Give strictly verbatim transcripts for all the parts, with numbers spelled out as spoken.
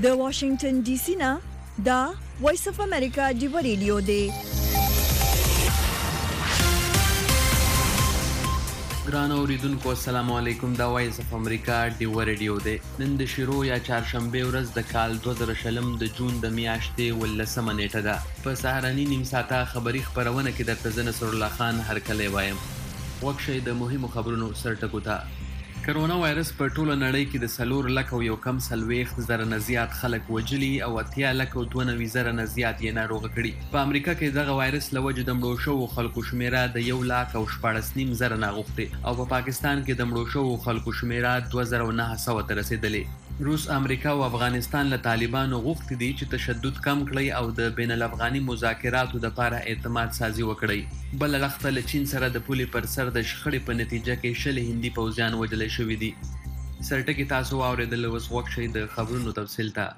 د واشنگټن ډي سي نه دا وایس اف امریکا دی ریډیو دی. ګران اوریدونکو السلام علیکم. دا وایس اف امریکا دی ریډیو دی. نن د شروع یا چهارشنبه ورځ د کال دوه زره شلم د جون د میاشتې ولسمه نیټه ده. په سهارني نیم ساعته خبری خبرونه کې درته زه نصر الله خان هرکلی وایم. وکشئ د مهمو خبرونو سرټکو ته. کرونا وایرس په ټوله نړۍ کې د څلور لک او یو کم څلوېښت زره نه زیات خلک وژلي او اتیا لک او دوه نوي زره نه زیات یې ناروغه کړي. په امریکا کې دغه وایرس له وجې د مړو شوو خلکو شمیره د یو لاک او شپاړس نیم زره نه اوښتې او په پاکستان کې د مړو شوو خلکو شمیره دوه زره او نهه سوه ته رسېدلې. روس، امریکا او افغانستان له طالبانو غوښتي دي چې تشدد کم کړي او د بین الافغاني مذاکراتو لپاره اعتماد سازي وکړي. بل لخته له چین سره د پولې پر سر د شخړې په نتیجه کې شل هندي پوځیان وژل شوي دي. سرټکي تاسو واورېدل، اوس وخت د خبرونو تفصیل ته.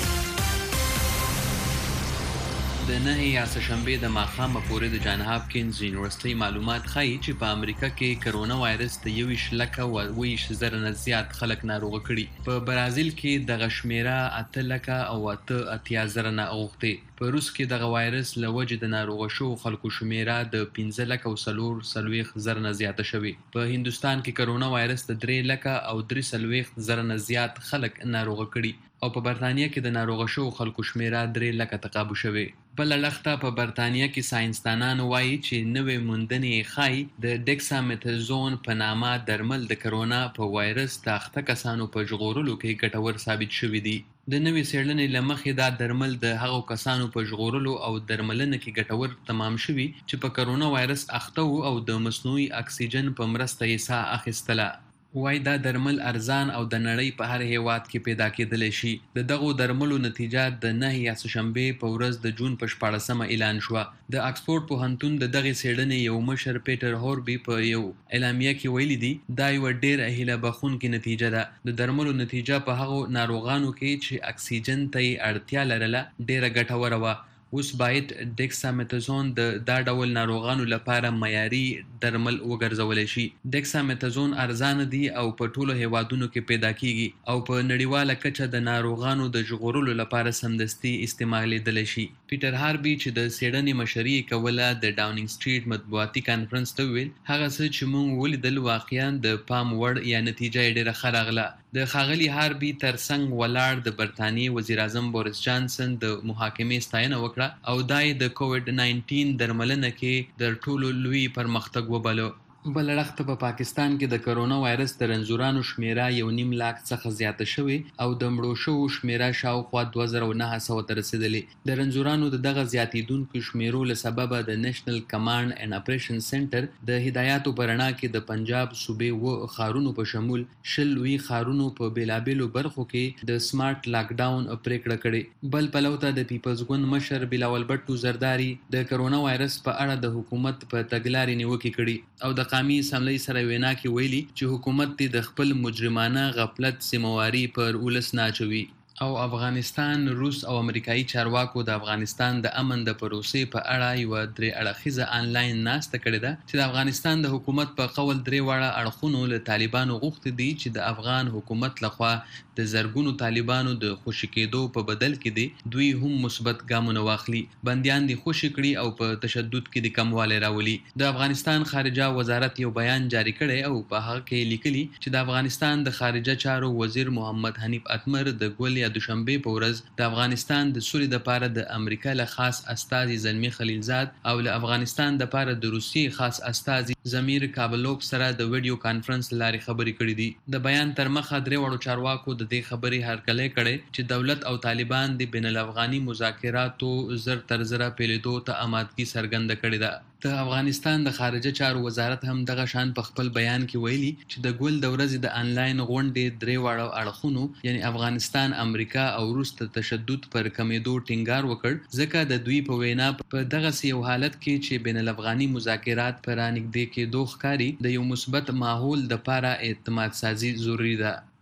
د نهه یا سهشنبې د ماښامه پورې د جان هاپکینز یونیورسټۍ معلومات ښایي چې په امریکا کې کرونا وایرس د یوویشت لکه او اوه ویشت زره نه زیات خلک ناروغه کړي. په برازیل کې دغه شمیره اته لکه او اته اتیا زره نه اوښتې. په روس کې دغه وایرس له وجې د ناروغه شوو خلکو شمیره د پنځه لکه او څلور څلوېښت زره نه زیاته شوې. په هندوستان کې کرونا وایرس د درې لکه او درې څلوېښت زره نه زیات خلک ناروغه کړي او په برتانیه کې د ناروغه شوو خلکو شمیره درې لکه تقابو شوې. بله لخته په برتانیه کې ساینسدانان وایي چې نوې موندنې ښایي د ډیکسامتازون په نامه درمل د کرونا په وایرس د اخته کسانو په ژغورلو کې ګټور ثابت شوي دي. د نوې څېړنې له مخې دا درمل د هغو کسانو په ژغورلو او درملنه کې ګټور تمام شوي چې په کرونا وایرس اخته وو او د مصنوعي اکسیجن په مرسته یې ساه اخیستله. وای دا درمل ارزان او د نړۍ په هر هیواد کې پیدا کېدلی شي. د دغو درملو نتیجه د نهه یا سهشنبې په ورځ د جون په شپاړسمه اعلان شوه. د اکسفورډ پوهنتون د دغې څېړنې یو مشر پیټر هوربي په یو اعلامیه کې ویلي دي دا یوه ډېره هیله بښونکې نتیجه ده. د درملو نتیجه په هغو ناروغانو کې چې اکسیجن ته یې اړتیا لرله ډېره ګټوره وه. اوس باید ډیکسامتازون د دا ډول ناروغانو لپاره معیاري درمل وګرځولی شي. ډیکسامتازون ارزانه دي او په ټولو هیوادونو کې پیدا کیږي او په نړیواله کچه د ناروغانو د ژغورلو لپاره سمدستي استعمالیدلی شي. پیټر هاربي چې د څېړنې مشري یې کوله د ډاونینګ سټریټ مطبوعاتي کانفرنس ته وویل هغه څه چې موږ ولیدل واقعا د پام وړ یا نتیجه یې ډېره ښه راغله. د ښاغلي هاربي ترڅنګ ولاړ د برطانیې وزیر اعظم بوریس جانسن د محاکمې ستاینه وکړه او دا یې د کووډ ناینټین درملنه کې د ټولو لوی پرمختګ وبلو. بل اړخته په پاکستان کې د کرونا وایرس د رنځورانو شمیره یو نیم لاک څخه زیاته شوې او د مړو شوو شمیره شاوخوا دوه زره او نهه سوه ته رسېدلې. د رنځورانو د دغه زیاتېدونکو شمیرو له سببه د نیشنل کمانډ اینډ اپریشن سنټر د هدایاتو په رڼا کې د پنجاب صوبې اووه ښارونو په شمول شل لوی ښارونو په بېلابېلو برخو کې د سمارټ لاک ډاون پرېکړه کړې. بل پلو ته د پیپلز ګوند مشر بلاول بټو زرداري د کرونا وایرس په اړه د حکومت په تګلارې نیوکې کړي او د قامي اسمبلۍ سره وینا کې ویلي چې حکومت دې د خپل مجرمانه غفلت ذمهواري پر ولس نه اچوي. او افغانستان، روس او امریکایي چارواکو د افغانستان د امن د پروسې په اړه یوه درې اړخیزه آنلاین ناسته کړې ده چې د افغانستان د حکومت په قول درې واړه اړخونو له طالبانو غوښتي دي چې د افغان حکومت لخوا د زرګونو طالبانو د خوشي کېدو په بدل کې دي دوی هم مثبت ګامونه واخلي، بندیان دي خوشي کړي او په تشدد کې د کموالی راولي. د افغانستان خارجه وزارت یو بیان جاری کړی او په هغه کې لیکلي چې د افغانستان د خارجه چارو وزیر محمد حنیف اتمر د ګول د دوشنبې په ورځ د افغانستان د سولې دپاره د امریکا له خاص استازي زلمي خلیلزاد او له افغانستان دپاره د روسیې خاص استازي زمیر کابلوف سره د ویډیو کانفرنس له لارې خبرې کړې دي. د بیان تر مخه درې واړو چارواکو د دې خبرې هرکلی کړی چې دولت او طالبان د بین الافغاني مذاکراتو زر تر زره پیلېدو ته آمادګي څرګنده کړې ده. د افغانستان د خارجه چارو وزارت هم دغه شان په خپل بیان کې ویلي چې د ګل د ورځې د آنلاین غونډې درې واړو اړخونو یعنی افغانستان، امریکا او روس ته تشدد پر کمېدو ټینګار وکړ ځکه د دوی په وینا په دغسې یو حالت کې چې بین الافغاني مذاکرات په رانږدې کېدو ښکاري د یو مثبت ماحول دپاره اعتماد سازي ضروري ده.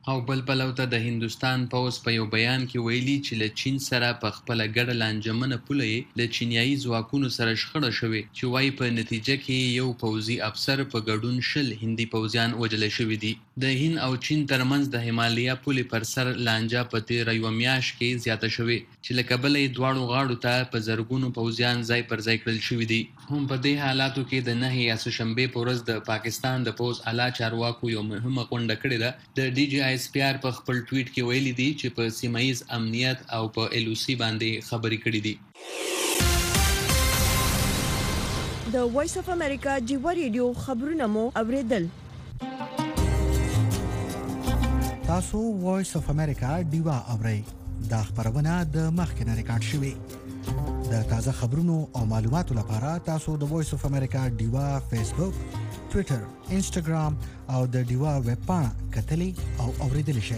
او بل پلو ته د هندستان پوز په یو بیان کې ویلي چې له چین سره په خپله ګډه لانجمنه پوله یې له چینیایي ځواکونو سره شخړه شوې چې وایي په نتیجه کې یو پوځي افسر په ګډون شل هندي پوځیان وژلی شوي دي. د هند او چین ترمنځ د همالیا پولې پر سر لانجه په تېره یوه میاشت کې زیاته شوې چې له کبله یې دواړو غاړو ته په زرګونو پوځیان ځای پر ځای کړل شوي دي. هم په دې حالاتو کې د نهې یا سهشنبې په ورځ د پاکستان د پوځ اعلی چارواکو یو مهمه غونډه کړې ده. د ډي جی آی ایس پی آر په خپل ټویټ کې ویلي دي چې په سیمه ییز امنیت او په ایل او سی باندې خبرې کړې دي. د وایس اف امریکا جیوا ریډیو خبرونه مو اوریدل. تاسو وایس اف امریکا ډیوا اورئ. دا خبرونه د مخکنه ریکارډ شوې. د تازه خبرونو او معلوماتو لپاره تاسو د وایس اف امریکا ډیوا فیسبوک، ټوئیټر، انسټاګرام او د ډیوا ویب پاڼه کتلی او اوریدلی شئ.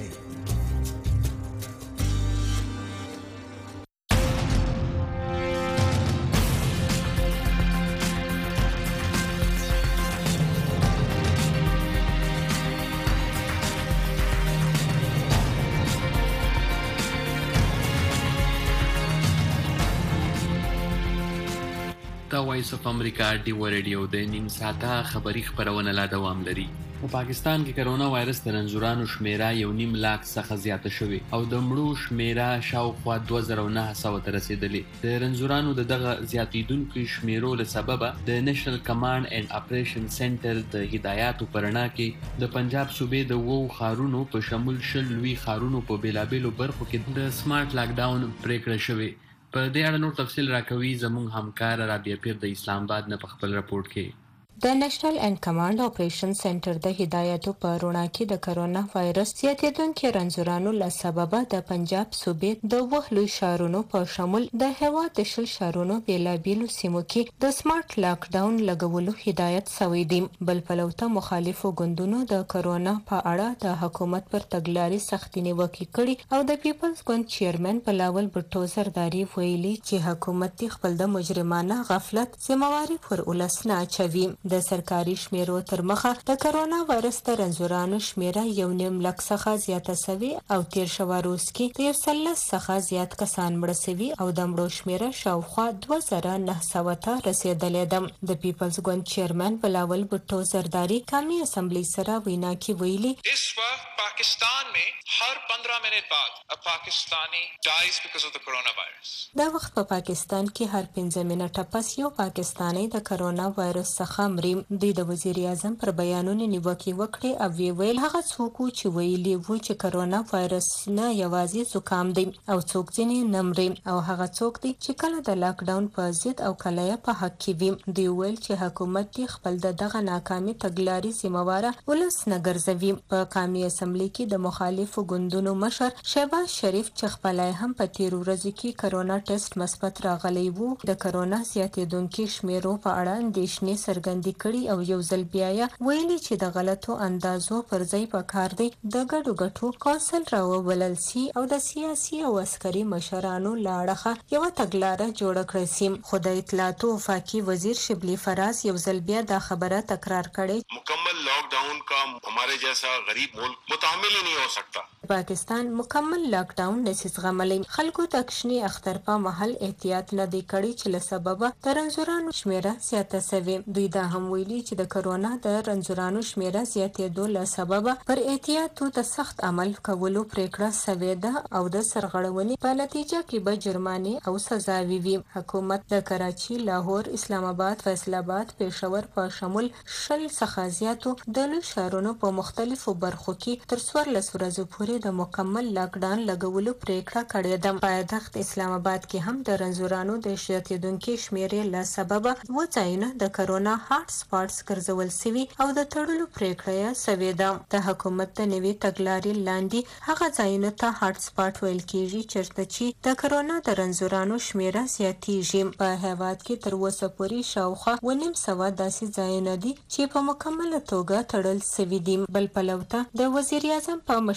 د وایس اف امریکا ډیوا ریډیو د نیم ساعته خبری خبرونه لا دوام لري. په پاکستان کې کرونا وایرس د رنځورانو شمیره یو نیم لاک څخه زیاته شوې او د مړو شمیره شاوخوا دوه زره و نهه سوه ته رسېدلې. د رنځورانو د دغه زیاتېدونکو شمیرو له سببه د نیشنل کمانډ اینډ اپریشن سنټر د هدایاتو په رڼا کې د پنجاب صوبې د اوو ښارونو په شمول شل لوی ښارونو په بېلابېلو برخو کې د سمارټ لاک ډاون پریکړه شوې. په دې اړه نور تفصیل راکوي زموږ همکار رابعه پیر د اسلام آباد نه په خپل راپورټ کې. د نیشنل اینډ کمانډ اپریشن سنټر د هدایتو په رڼا کې د کرونا وایرس زیاتېدونکو رنځورانو له سببه د پنجاب صوبې د اووه لوی ښارونو په شمول د هېواد د شل ښارونو بېلابېلو سیمو کې د سمارټ لاک ډاون لګولو هدایت شوی دی. بل پلو ته مخالفو ګوندونو د کرونا په اړه د حکومت پر تګلارې سختې نیوکې کړي او د پیپلز ګوند چیرمن بلاول بټو زرداري ویلي چې حکومت خپل د مجرمانه غفلت ذمہواري پر ولس نه اچوي. د سرکاري شمیرو تر مخه د کرونا وایرس د رنځورانو شمیره یو نیم لک څخه زیاته سوي او تیر شوه روز کې د یو سلس څخه زیات کسان مړه سوي او د مړو شمیره شاوخوا دوه زره نه سوه ته رسېدلې ده. د پیپلز ګوند چیرمن بلاول بټو زرداري قومي اسمبلی سره وینا کې ویلي اس وقت پاکستان میں ہر پندرہ منٹ بعد پاکستانی ڈائز بیکاز آف the coronavirus. دا وخت په پاکستان کې هر پنځه منټه پس یو پاکستانی د کرونا وایرس څخه مري. دوی د وزیر اعظم پر بیانونو نیوکې وکړې او وی ویل هغه څوک چې ویلي وو چې کرونا وایرس نه یوازې زکام دی او څوک ځینې نه مري او هغه څوک دی چې کله د لاک ډاون په ضد او کله یې په حق کې وي. دوی ویل چې حکومت دی خپل د دغه ناکامي تګلارې ذمہواره ولس نه ګرځوي. په قومي اسمبلی کې د مخالفو ګوندونو مشر شهباز شریف چې خپل هم په تیر ورځ کې کرونا ټیسټ مثبت راغلی وو د کرونا زیاتېدونکو شمیرو په اړه اندېښنې څرګندې کړي او یو ځل بیا ویلي چې د غلطو اندازو پر ځای پکار دی د ګډو ګټو کونسل راوبلل سي او د سیاسي او عسکري مشرانو له اړخه یوه تګلاره جوړه کړې سي. خو د اطلاعاتو وفاقي وزیر شبلی فراز یو ځل بیا دا خبره تکرار کړې مکمل لاک ډاؤن کا ہمارے جیسا غریب ملک متحمل ہی نہیں ہو سکتا. پاکستان مکمل لاک ډاون نشي زغملی. خلکو تکشنی اختر په محل احتیاط نه دی کړی چې له سببه د رنځورانو شمیره زیاته سوي. دوی دا هم ویلي چې د کرونا د رنځورانو شمیره زیاتېدو له سببه پر احتیاطو د سخت عمل کولو پریکړه سوې ده او د سرغړونې په نتیجه کې به جرمانې او سزاوي وي. حکومت د کراچي، لاهور، اسلام آباد، فیصل آباد، پېښور په شمول شل څخه زیاتو د لوی ښارونو په مختلفو برخو کې تر څوارلس ورځو پورې د مکمل لاک ډاون لګولو پریکړه کړې ده. پایتخت اسلام آباد کې هم د رنځورانو د زیاتېدونکو شمیرې له سببه اووه ځایونه د کرونا هاټ سپاټس ګرځول سوي او د تړلو پریکړه یې سوې ده. د حکومت د نوې تګلارې لاندې هغه ځایونو ته هاټ سپاټ ویل کېږي چېرته چې د کرونا د رنځورانو شمیره زیاتېږي. په هېواد کې تر اوسه پورې شاوخوا اووه نیم سوه داسې ځایونه دي چې په مکمله توګه تړل سوي دي. بل پلو ته د وزیر اعظم په مشرۍ کې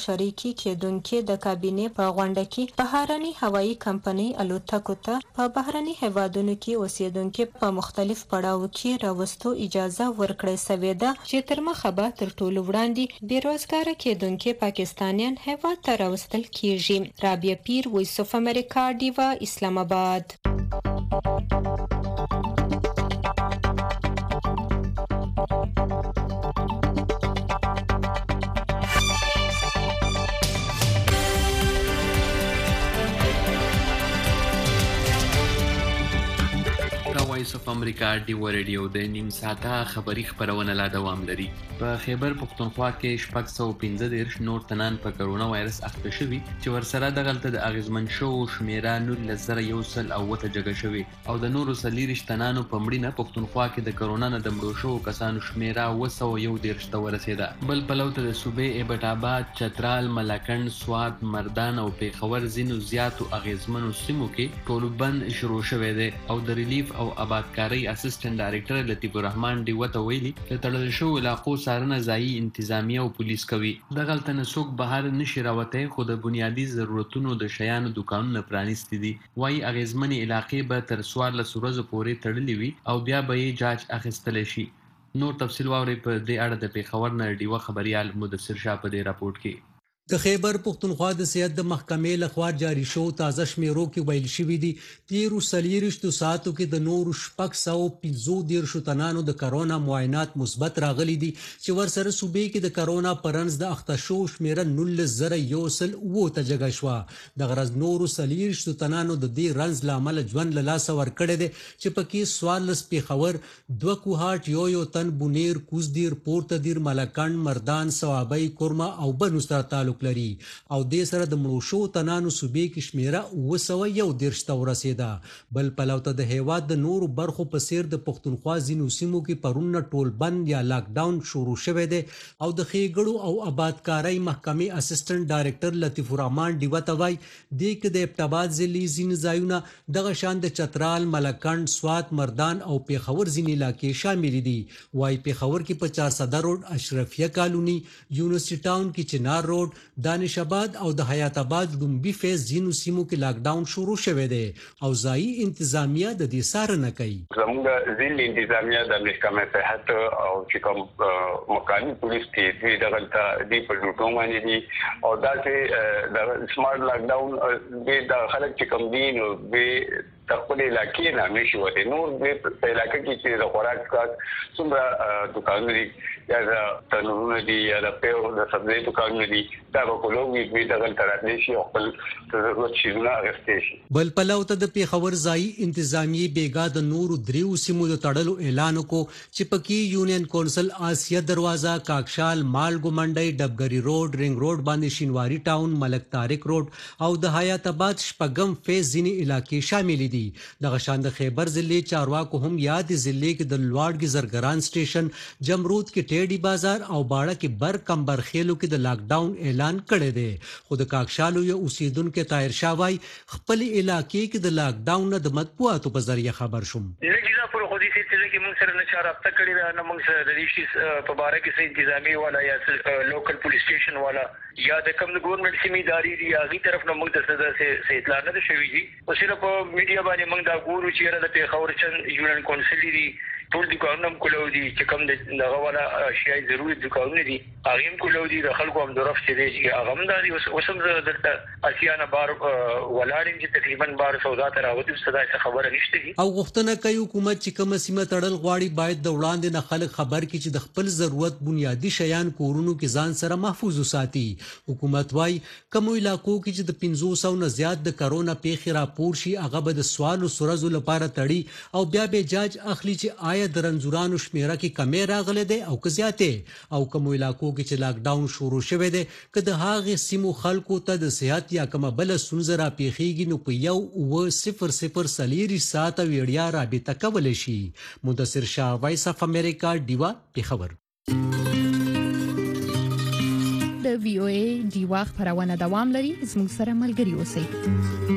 کې کېدونکو د کابینې په غونډه کې بهرني هوایي کمپنۍ الوتکو ته په بهرني هیوادونو کې اوسیدونکو په مختلف پړاو کې راوستو اجازه ورکړې سوې ده چې تر مخه به تر ټولو وړاندې بیروزګار کېدونکو پاکستانیان هیواد ته راوستل کیږي. رابعه پیر، وایس اف امریکا، ډیوا، اسلام آباد. وایس اف امریکا ډیو ریډیو د نیم ساعته خبری خبرونه لا دوام لري. په خیبر پختونخوا کې شپږ سوه پنځه دېرش نور تنان په کرونا وایرس اخته شوي چې ورسره د غلطه د اغیزمن شو شمیره نولس زره یو سل او اوته جګه شوي او د نورو څلېرویشت تنانو په مړینه پختونخوا کې د کرونا نه د مړو شوو کسانو شمیره اوه سوه یو دېرش ته ورسېده. بل پلو ته د صوبې ایبټ آباد، چترال، ملاکنډ، سوات، مردان او پیښور ځینو زیاتو اغیزمنو سیمو کې ټولبند شروع شوی دی او د ریلیف او آبادکاری اسسټنټ ډایریکټر لطیف الرحمن ډیوه ته ویلي چې تړل شوو علاقو څارنه ځایي انتظامیه او پولیس کوي. دغلته نه څوک بهر نشي راوتی خو د بنیادي ضرورتونو د شیانو دوکانونه پرانیستي دي. وایي اغیزمنې علاقې به تر څوارلس ورځو پورې تړلې وي او بیا به یې جاج اخیستلی شي. نور تفصیل واورئ په دې اړه د پیښور نه ډیوه خبریال مدثر شاه په دې راپورټ کې. د خیبر پختونخوا د صحت د محکمې لخوا جاری شو تازه شمیرو کې ویل شوی دی تیرو څلېرویشتو ساعتو کې د نورو شپږ سوه پنځه دېرشو تنانو د کرونا معاینات مثبت راغلي دي چې ورسره صوبې کې د کرونا پرنس د اخته شو شمیره نولس زره یو سل اوه ته جګه شوه. د غرض نورو څلېرویشتو تنانو د دې رنځ له امله ژوند له لاسه ورکړی دی چې پکې څوارلس پیښور، دوه کوهاټ، یو یو تن بونیر، کوزدیر، پورته دیر، ملکنډ، مردان، صوابۍ، کورما او بنو سره تعلق لري او د سره د مړو شو تنانو صوبې کې شمیره اوه سوه یو دېرش ته ورسېده. بل پلو ته د هیواد د نورو برخو په څیر د پختونخوا ځینو سیمو کې پرونه ټول بند یا لاک ډاون شروع شوی دی او د ښېګړو او آبادکارۍ محکمې اسسټنټ ډایریکټر لطیف الرحمن ډیوه ته وایي دې کې د ایبټ ضلعي ځینې ځایونه دغه شان د چترال، ملکنډ، سوات، مردان او پیښور ځینې علاقې شامل دي. وایي پیښور کې په چارسده روډ، اشرفیه کالوني، یونیورسټي ټاون کې چنار روډ، دانش آباد او د حیات آباد لومبي فیز ځینو سیمو کې لاک ډاون شروع شوی دی او ځایي انتظامیه د دې څارنه کوي. زموږ ځینې انتظامیه د محکمې صحت او چې کوم مقامي پولیس دي دوی دغلته دي په ډیوټو باندې دي او داسې د سمارټ لاک ډاون د خلک چې کوم دي نو به خپل علاقې نه نشي وته. نور په علاقې کې چې د خوراک کار څومره دکانونه دي یا د تنورونه دي یا د پیو د سبزي دکانونه دي دا به کولوي دوی دغلته راتلی شي او خپل ضرورت شیونه اخیستی شي. بل پلو ته د پیښور ځایي انتظامیې بیګا د نورو دریو سیمو د تړلو اعلان وکړو چې پکې یونین کونسل، آسیا دروازه، کاکشال، مالګو منډۍ، ډبګري روډ، رنګ روډ باندې شینواری ټاون، ملک طارق روډ او د حیات آباد شپږم فیز ځینې علاقې شامل دي. دغه شان د خیبر ضلع چارواکو هم یاد ضلع کې د لواړګي زرګران سټیشن، جمرود کې ټیډي بازار او باړه کې بر کمبر خېلو کې د لاک ډاون اعلان کړی دی. خو د کاکشالو یو اوسیدونکو طاهر شاه وایي خپل علاقې کې د لاک ډاون نه د مطبوعاتو په ذریعه خبر شوم. پر خو دې سلسله کې موږ سره نه رابطه کړې ده، نه موږ سره د دې شي په باره کې څه انتظامی والا یا لوکل پولیس سټیشن والا یا د کوم د ګورنمنت سیمې ادارې دي هغې طرف نه موږ ته څه اطلاع نه ده شوې دي. خو صرف په میډیا باندې موږ دا ګورو چې یاره د پیښور چند یونین کونسل دي ټول دوکانونه هم کولو دي چې کوم د دغه والا اشیاء ضروري دوکانونه دي هغې هم کولو دي. د خلکو همدرف چې دی چې هغه هم دا دي. اوس هم زه دلته اسیانه بار ولاړ یم چې تقریبا بار سودا ته راوتي اوس دا څه خبره نشته دي. او غوښتنه کوي حکومت چې کومه سیمه تړل غواړي باید د وړاندې نه خلک خبر کړي چې د خپل ضرورت بنیادي شیان کورونو کې ځان سره محفوظ وساتي. حکومت وايي کومو علاقو کې چې د پنځوس سوه نه زیات د کرونا پیښې راپور شي هغه به د سوالو سرزو لپاره تړي او بیا به جاج اخلي چې آیا د رنځورانو شمیره کې کمی راغلی دی او که زیاتې. او کومو علاقو کې چې لاک ډاون شروع شوی دی که د هغې سیمو خلکو ته د صحت یا کومه بله ستونزه راپېښېږي نو په یو اوه صفر صفر څلېرویشت ساعته وړیا رابطه کولی شي. مدثر شاه، وایس اف امریکا، ډیوا، پیښور. د وی او ای ډیوا خبرونه دوام لري، زموږ سره ملګري اوسئ.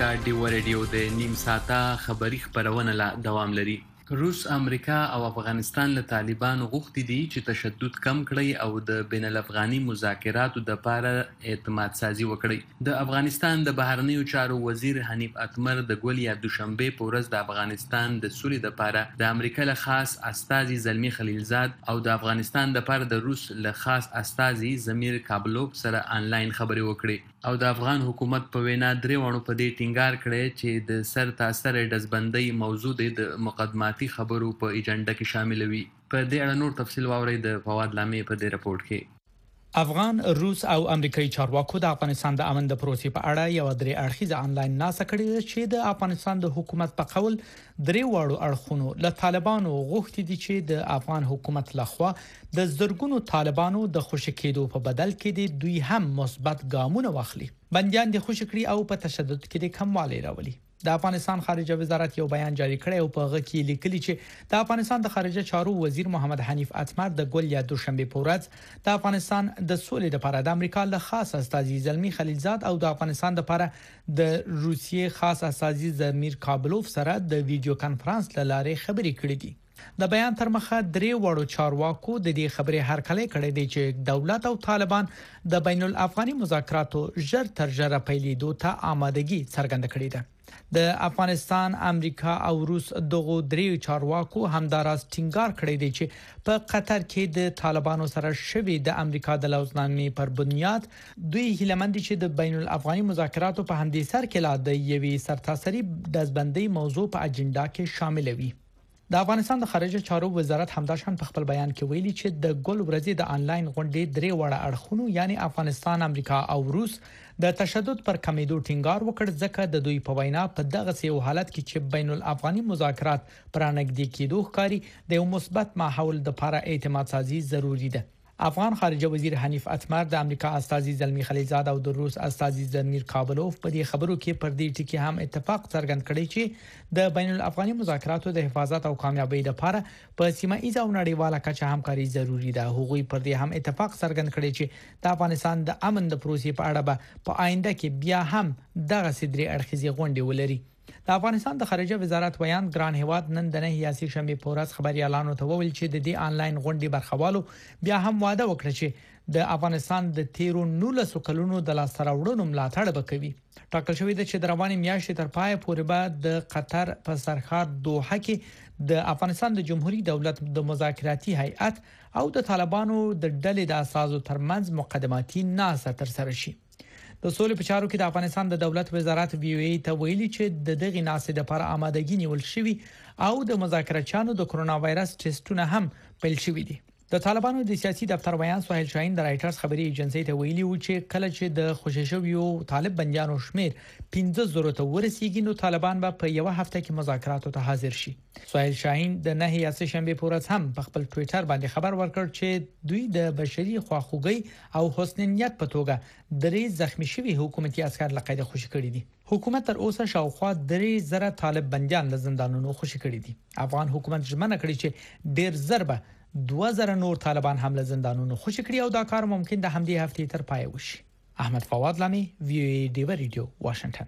امریکا ډیو ریډیو د نیم ساعته خبری خبرونه لا دوام لري. روس، امریکا او افغانستان له طالبانو غوښتي دي چې تشدد کم کړي او د بین الافغاني مذاکراتو د لپاره اعتماد سازي وکړي. د افغانستان د بهرنیو چارو وزیر حنیف اتمر د ګول یا دوشنبه په ورځ د افغانستان د سولې لپاره د امریکا له خاص استازي زلمی خلیلزاد او د افغانستان لپاره د روس له خاص استازي زمیر کابلوف سره آنلاین خبرې وکړي او د افغان حکومت په وینا درې وانو په دې ټینګار کړي چې د سر تاثر دزبندۍ موضوع د مقدماتي خبرو په ایجنډا کې شامل وي. په دې اړه نور تفصیل واورئ د فواد لامې په دې رپورت کې. افغان، روس او امریکایي چارواکو د افغانستان د امن د پروسې په اړه یو درې اړخیزه آنلاین ناسه کړې چې د افغانستان د حکومت په قول درې واړو اړخونو له طالبانو غوښتي دي چې د افغان حکومت لخوا د زرګونو طالبانو د خوشی کېدو په بدل کې دوی هم مثبت ګامونه واخلي، بنديان د خوشی کړي او په تشدد کې د کموالی راولي. د افغانستان خارجه وزارت یو بیان جاری کړی او په هغه کې لیکلي چې د افغانستان د خارجه چارو وزیر محمد حنیف اتمر د ګول یا دوشنبه په ورځ د افغانستان د سولې لپاره د امریکا له خاص استازي زلمی خلیلزاد او د افغانستان لپاره د روسیې خاص استازي زمیر کابلوف سره د ویډیو کانفرنس لاره خبرې کړې دي. د بیان تر مخه درې وړو چارواکو د دې خبرې هرکلی کړې دي چې دولت او طالبان د بین الافغاني مذاکراتو ژر تر ژره پیلېدو ته آمادګي څرګنده کړې ده. د افغانستان، امریکا او روس دغه درې چارواکو همداراز ټینګار کړی دی چې په قطر کې د طالبانو سره شوی د امریکا د لوزنامې پر بنیاد دوی هیلمند دي چې د بین الافغاني مذاکراتو په همدې سر کې لا د یوې سرتاسري دزبندۍ موضوع په اجنډا کې شامل وي. د افغانستان د خارجه چارو وزارت همداشان په خپل بیان کې ویلي چې د ګل ورځې د آنلاین غونډې درې وړه اړخونو یعنی افغانستان، امریکا او روس د تشدد پر کمیدو ټینګار وکړ، ځکه د دوی په وینا په دغه سیو حالت کې چې بین الافغاني مذاکرات پرانګدي کېدو ښکاري د یو مثبت ماحول د لپاره اعتماد سازي ضروری ده. افغان خارجه وزیر حنیف اتمر د امریکا استازي زلمی خلیلزاد او د روس استازي زمیر کابلوف په دې خبرو کې پر دې ټکی هم اتفاق څرګند کړی چې د بین الافغاني مذاکراتو د حفاظت او کامیابی لپاره په سیمه ایزه او نړیواله کچه همکاري ضروری ده. هغوی پر دې هم اتفاق څرګند کړی چې د افغانستان د امن د پروسې په اړه به په آینده کې بیا هم دغه سدري اړخیزي غونډې ولري. د افغانستان د خارجه وزارت ویان ګران هواد نن د نه یاسي شنبه پورس خبري اعلان وتوول چې د دې آنلاین غونډې برخوالو بیا هم وعده وکړه چې د افغانستان د تیرو نولسو کلونو د لاسراوړنو ملاتړ وکوي. ټاکل شوې ده چې د رواني میاشتې تر پای پورې به د قطر په سرخار دوحه کې د افغانستان د جمهوریت دولت د مذاکراتي هیئت او د طالبانو د ډلې د اساسو ترمنځ مقدماتي ناسه تر سره شي. د سولې په چارو کې د افغانستان د دولت وزارت وی او ای ته ویلي چې د دغه ناسې لپاره آمادګي نیول شوی او د مذاکراتچانو د کرونا وایرس ټیسټونه هم پیل شوی دي. د طالبانو د سیاسي دفتر ویان سهیل شاهین د رائټرز خبري ایجنسی ته ویلي و چې کله چې د خوششویو طالب بنديانو شمیر پنځه زره ته ورسیږي نو طالبان به په یو هفته کې مذاکراتو ته حاضر شي. سهیل شاهین د نه یاسه شنبه پورز هم په خپل ټوئیټر باندې خبر ورکړ چې دوی د بشري خواخوږي او حسن نیت په توګه درې زخمی شوی حکومتي عسكر لقید خوشی کړی دي. حکومت تر اوسه شاوخوا درې زره طالب بنديان له زندانونو خوشی کړی دي. افغان حکومت ژمنه کړې چې ډیر ضربه دوه زره نور طالبان هم له زندانونو خوشی کړي او دا کار ممکن د همدې هفتې تر پای وشي. احمد فواد لامي، وی او ای ډیو ریډیو، واشنگټن.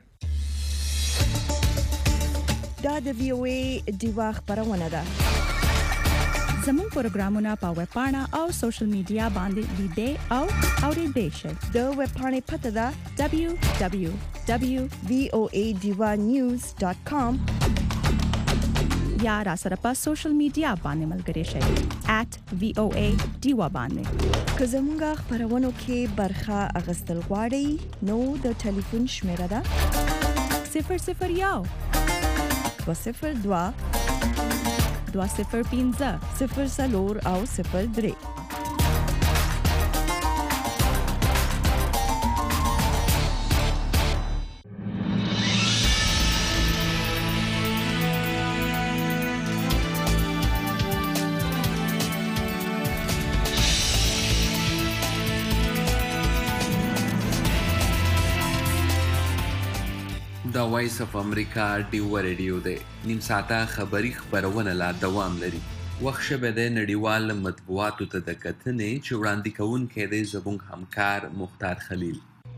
دا د وی او ای ډیو خبرونه ده. زموږ پروګرامونه په ویب پاڼه او سوشل میډیا باندې لیدئ او اوریدئ شئ. د ویب پاڼې پته ده دبليو دبليو دبليو ډاٹ وی او ای ډیو نیوز ډاٹ کام یا را سره په سوشل میډیا باندې ملګری شئ ایٹ وی او ای ډیو باندې. که زموږ خبرونو کې برخه اغستل غواړئ نو د ټلیفون شمیره ده صفر صفر یو دوه صفر دوه دوه صفر پنځه صفر څلور او صفر درې. د وایس اف امریکا ډیو ریډیو دی نیم ساعته خبری خبرونه لا دوام لري. وخت شبه د نړیوال مطبوعاتو ته د کتنې چې وړاندې کوونکی دی زموږ همکار مختار خلیل.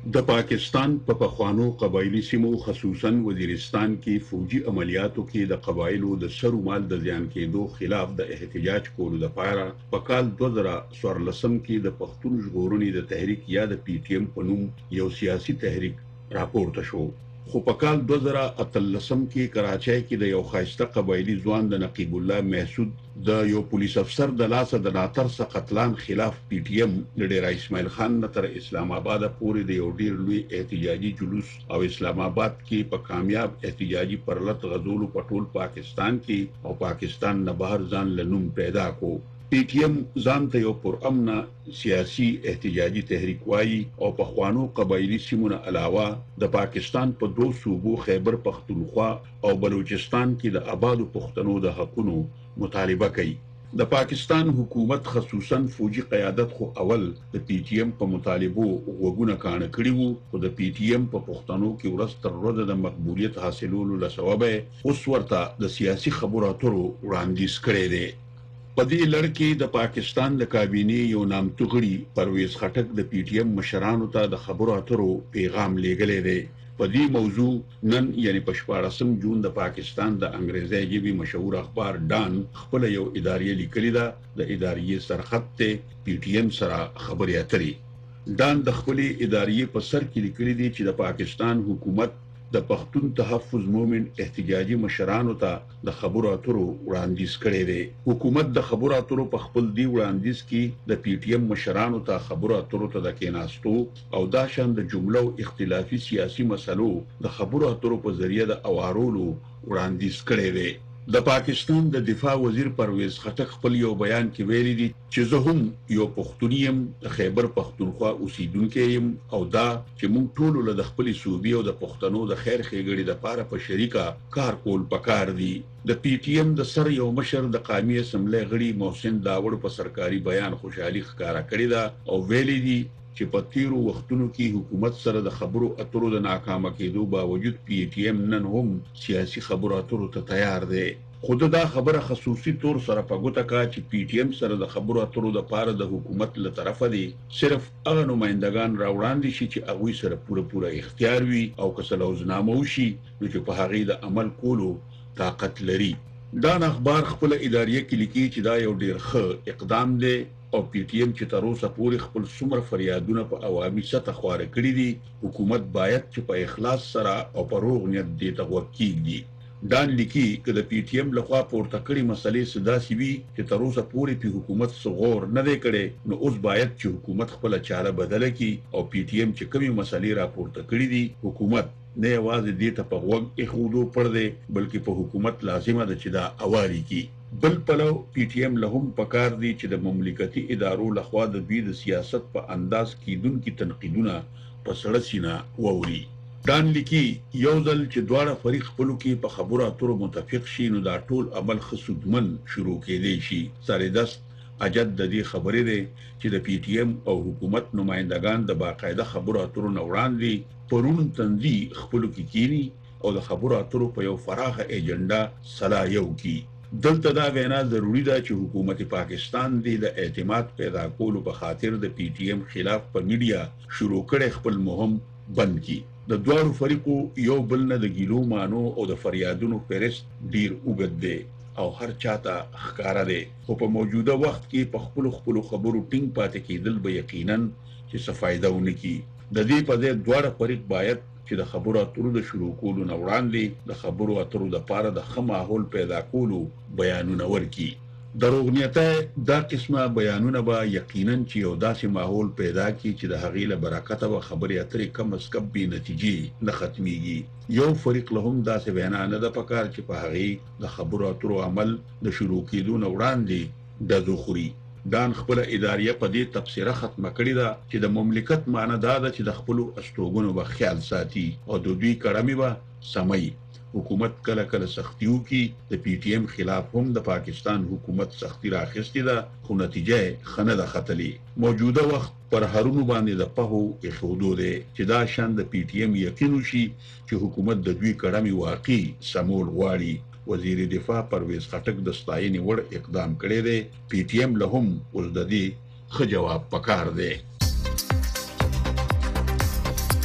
د پاکستان په پخوانو قبایلی سیمو خصوصا وزیرستان کې فوجي عملیاتو کې د قبایلو د سرو مال د زیان کېدو خلاف د احتجاج کولو لپاره په کال دوه زره څوارلسم کې د پښتون ژغورنې د تحریک یا د پی ټی ایم په نوم یو سیاسي تحریک راپورته شو. خو په کال دوه زره اتلسم کې کراچۍ کې د یو خاصه قبایلی ځوان د نقیب الله محسود د یو پولیس افسر د لاسه د ناتر څخه قتلان خلاف پی ټی ایم د ډیر اسماعیل خان تر اسلام آباد پورې د یو ډیر لوی احتجاجي جلوس او اسلام آباد کې په کامیاب احتجاجي پرلط غزولو په ټول پاکستان کې او پاکستان نه بهر ځان لنوم پیدا کو. پی ټی ایم ځان ته یو پرامن سیاسي احتجاجي تحریک وایي او په خوانو قبایلی سیمونه علاوه د پاکستان په دوه صوبو خیبر پختونخوا او بلوچستان کې د آبادو پښتنو د حقونو مطالبه کوي. د پاکستان حکومت خصوصا فوجي قیادت خو اول د پی ټی ایم په مطالبو وګونه کانه کړی وو، خو د پی ټی ایم په پښتنو کې ورځ تر ورځې د مقبولیت حاصلولو لسبب اوس ورته د سیاسي خبرو اترو وړاندیز کړی دی. په دې لړ کې د پاکستان د کابینې یو نامتو غړي پرویز خټک د پی ټی ایم مشرانو ته د خبرو اترو پیغام لیږلی دی. په دې موضوع نن یعنی په شپاړسم جون د پاکستان د انګریزي ژبې مشهور اخبار ډان خپل یو اداري لیکلي ده. د اداري سرخط ته پی ټی ایم سره خبرې اترې. ډان د خپل اداري په سر کې لیکلي دي چې د پاکستان حکومت د پښتون تحفظ مومن احتجاجي مشرانو ته د خبرو اترو وړاندیز کړی دی. حکومت د خبرو اترو په خپل دی وړاندیز کې د پی ټی ایم مشرانو ته خبرو اترو ته د کېناستو او دا شان د جملو اختلافي سیاسي مسلو د خبرو اترو په ذریعہ د اوارولو وړاندیز کړی دی. د پاکستان د دفاع وزیر پرویز خټک خپل یو بیان کې ویلي دي چې زه هم یو پښتون یم، د خیبر پښتونخوا اوسیدونکی یم او دا چې موږ ټول له خپل صوبې او د پښتنو د خیر ښېګړې لپاره په شریکه کار کول پکار دي. د پی ټی ایم د سر یو مشر د قومي اسمبلی غړي محسن داوړ په سرکاري بیان خوشحالي ښکارا کړې ده او ویلي دي چې په تیرو وختونو کې حکومت سره د خبرو اترو د ناکامه کېدو باوجود پی ټی ایم نن هم سیاسي خبرو اترو ته تیار دی. خود دا خبره خصوصي طور سره په ګوته کا چې پی ټی ایم سره د خبرو اترو د پاره د حکومت له طرفه دي صرف هغه نمائندگان راوړاندې شي چې هغه سره پوره پوره اختیار وي او که لوزنامه وشي نو چې په هغه د عمل کولو طاقت لري. دا اخبار خپل اداریه کې لیکي چې دا یو ډیر ښه اقدام دی او پی ټی ایم چې تر اوسه پورې خپل څومره فریادونه په عوامي سطح خواره کړي دي، حکومت باید چې په اخلاص سره او په روغ نیت دې ته غوږ کېږدي. ډان لیکي که د پی ټی ایم لخوا پورته کړي مسلې څه داسې وي چې تر اوسه پورې په حکومت څه غور نه دی کړی نو اوس باید چې حکومت خپله چاره بدله کړي او پی ټی ایم چې کومې مسلې راپورته کړي دي حکومت نه یوازې دې ته په غوږ ایښودو پر دی بلکې په حکومت لازمه ده چې دا اواري کړي. بل پلو پی ټی ایم له هم پکار دی چې د مملکتي ادارو لخوا د دوی د سیاست په انداز کیدونکي تنقیدونه په سړه سینه واوري. ډان لیکي یو ځل چې دواړه فریق خپلو کې په خبرو اترو متفق شي نو دا ټول عمل ښه سودمن شروع کېدی شي. سر دست اجد د دې خبرې دی چې د پی ټی ایم او حکومت نمائندگان د باقاعده خبرو اترو نه وړاندې پرون تنظی خپلو کې کینی او د خبرو اترو په یو فراخه ایجنډا سلا یو کی. دلته دا وینا ضروری ده چې حکومت پاکستان دی د اعتماد پیدا کولو په خاطر د پی ټی ایم خلاف په میډیا شروع کړي خپل مهم بند کی. د دوارو فریقو یو بل نه د ګیلو مانو او د فریادونو فهرست ډیر اوږد دی او هر چاته ښکارا دی، خو په موجوده وخت کې په خپل خپل خبرو ټینګ پاتې کېدل به یقینا چې څه فایده ونه کړي. د دې په ځای دواړه فریق باید چې د خبرو اترو د شروع کولو نه وړاندې د خبرو اترو لپاره د ښه ماحول پیدا کولو بیانونه ورکړي. دروغ نیته دا قسمه بیانونه به یقینا چې یو داسې ماحول پیدا کړي چې د هغې له برکته به خبرې اترې کم از کم بې نتیجې نه ختمیږي. یو فریق له هم داسې وینا نه ده پکار چې په هغې د خبرو اترو عمل د شروع کېدو نه وړاندې ډزو خوري. ډان خپل اداریه په دې تبصره ختمه کړې ده چې د مملکت معنی دا ده چې د خپلو استوګنو به خیال ساتي او د دوی کړمې به سموي. حکومت کله کله سختي وکړي، د پی ټی ایم خلاف هم د پاکستان حکومت سختي راخیستې ده خو نتیجه یې ښه نه ده ختلې. موجوده وخت پر هرونو باندې د پهو ایښودو دی چې دا شان د پی ټی ایم یقین وشي چې حکومت د دوی کړمې واقعي سمول غواړي. وزیر دفاع پرویز خټک د ستاینې وړ اقدام کړی دی. پی ټی ایم له هم اوس د دې ښه جواب پکار دی.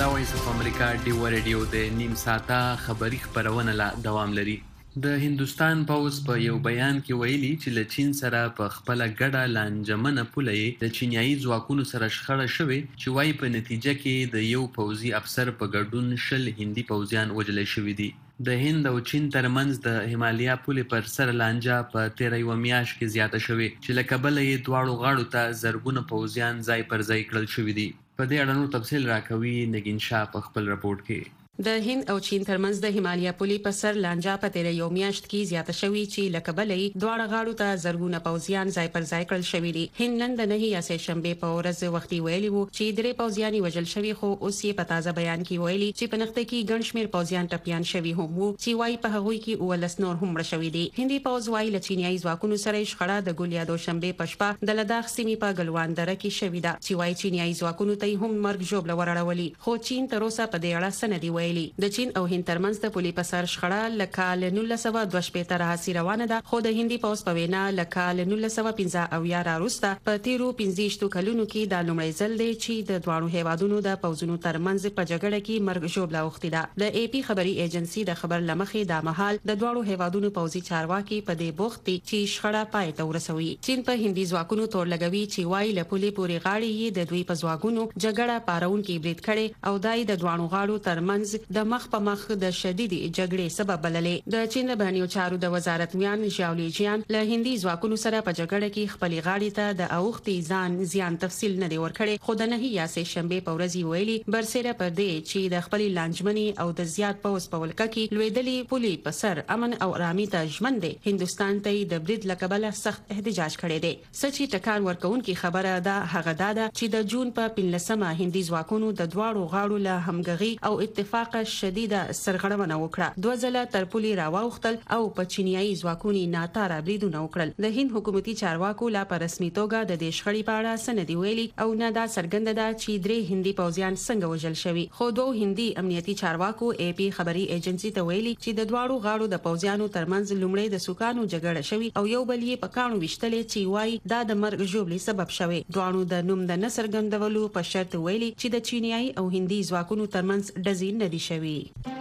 دا وایس اف امریکا ډیو ریډیو د نیم ساعته خبری خبرونه لا دوام لري. د هندستان پوز په یو بیان کې ویلي چې له چین سره په خپل ګډه لانجمنه پولې د چینایي ځواکونو سره شخړه شوې چې وايي په نتیجه کې د یو پوزي افسر په ګډون شل هندي پوزیان وژل شوي دي. د هند او چین ترمنځ د هیمالیا پولې پر سر لانجه په تیره یو میاشت کې زیاته شوې چې له کبله یې دواړو غاړو ته زرګونه پوځیان ځای پر ځای کړل شوي دي. په دې اړه نور تفصیل راکوي نگین شاه په خپل رپورټ کې. د هند او چین ترمنځ د هیمالیا پولې په سر لانجه په تیره یو میاشت کې زیاته شوې چې له کبله یې دواړه غاړو ته زرګونه پوځیان ځای پر ځای کړل شوي دي. هند نن د نهي یا سه شنبه په ورځ وختي ویلي وو چې درې پوځیان وژل شوي، خو اوس یې په تازه بیان کې ویلي چې په نقطه کې ګڼ شمېر پوځیان ټپيان شوي هم وو چې وايي په هغوی کې اولس نور هم مړ شوي دي. هندي پوځ وايي له چینایي ځواکونو سره شخړه د ګول یا دوشنبه په شپه د لداخ سیمې په ګلوان دره کې شوې ده چې وايي چینایي ځواکونو ته هم مرګ ژوبله ورړولي، خو چین تر اوسه په دې اړه څه نه دی ویلي. د چین او هند ترمنځ د پولې په سر شخړه لکه ل نولس سوه دوه شپېته راهسي روانه ده، خو د هندي پوځ په وینا لکه ل نولس سوه پنځه اویا راوروسته په تیرو پنځه شتو کلونو کې د لومړي ځل دی چې د دواړو هیوادونو د پوځونو ترمنځ په جګړه کې مرګ ژوبله اوښتې ده. د ای پی خبري ایجنسی د خبر لمخې د مهال د دواړو هیوادونو پوځي چارواکي په دې بوخت دي چې شخړه پای ته ورسوي. چین په هندي ځواکونو تور لګوي چې وايي له پولې پورې غاړي یې د دوی په ځواکونو جګړه پارون کې برید کړي او دای د دواړو غاړو ترمنځ د مخ په مخ د شدیدي جګړې سبب بللې. د چین د بهرنیو چارو د وزارت میان ژاولي جیان له هندي ځواکونو سره په جګړه کې خپل غاړي ته د اوختي ځان زیان تفصیل نه دی ورکړي، خو د نهي یا سه شنبه په ورځ ویلي برسره پر دې چې د خپل لانجمني او د زیات پوس په ولکه کې لویدلي پولي په سر امن او رامي ته ژمن دي. هندستان ته د برید لکبله سخت احتجاج کړی دی. سچي ټکان ورکون کی خبره ده هغه ده چې د جون په پنځلسمه هندي ځواکونو د دواړو غاړو له همغږي او اتفاق شدیده سرغړونه وکړه. دوه ځله تر پولي راوختل او په چینایي ځواکونو ناتاره بریدونه وکړل. د هند حکومتي چارواکو لا په رسمي توګه د دې شخړې په اړه سند ویلي او نه دا څرګنده ده چې درې هندي پوځیان څنګه وژل شوي، خو دوه هندي امنیتي چارواکو ای پی خبري ایجنسی ته ویلي چې د دواړو غاړو د پوځیانو ترمنځ لومړی د سوکانو جګړه شوي او یو بل یې په کانو وشتلې چې وايي دا د مرګ ژوبلې سبب شوی. دواړو د نوم د نسرګندولو په شرط ویلي چې د چینایي او هندي ځواکونو ترمنځ ډزې نه دي شوي.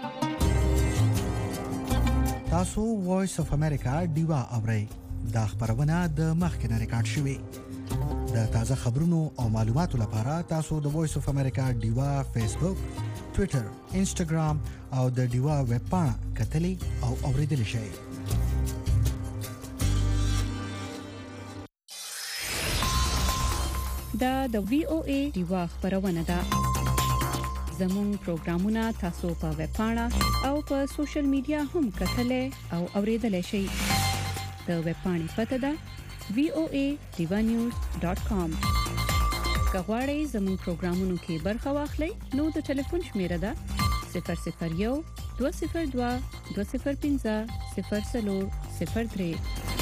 تاسو وایس اف امریکا ډیوا اورئ. دا خبرونه د مخکنه ریکارډ شوې. د تازه خبرونو او معلوماتو لپاره تاسو د وایس اف امریکا ډیوا فیسبوک، ټوئیټر، انسټاګرام او د ډیوا ویب پاڼه کتلی او اوریدلی شئ. دا د وی او ای ډیوا خبرونه ده. زموږ پروګرامونه تاسو په ویب پاڼه او په سوشل میډیا هم کتلای او اوریدلای شئ. د ویب پاڼې پته ده وی او ای ډیوا نیوز ډاټ کام. که غواړئ زموږ پروګرامونو کې برخه واخلئ نو د ټلیفون شمیره ده صفر صفر یو دوه صفر دوه دوه صفر پنځه صفر څلور صفر درې.